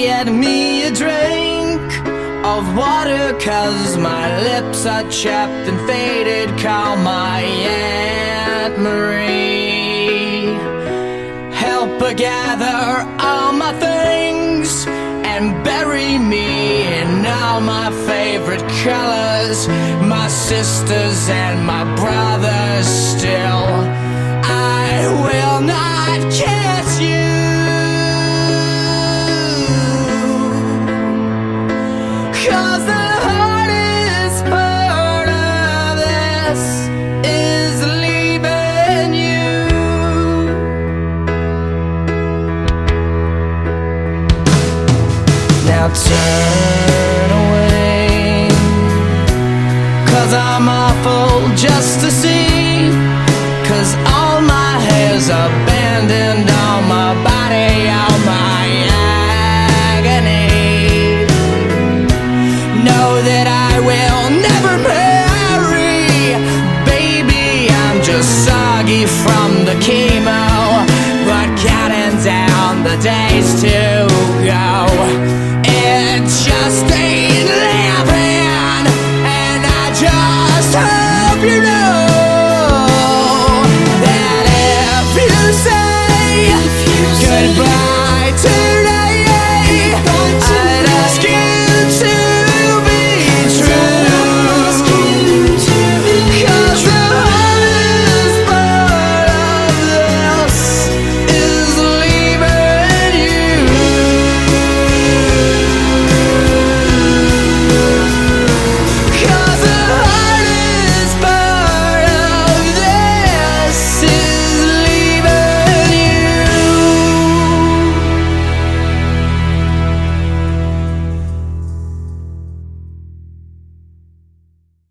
get me a drink of water, 'cause my lips are chapped and faded. Call my Aunt Marie. Help her gather all my things and bury me in all my favorite colors. My sisters and my brothers still, I will not kiss you. Now turn away, 'cause I'm awful just to see, 'cause all my hair's abandoned, all my body, all my agony. Know that I will never marry, baby, I'm just soggy from the chemo, but counting down the days to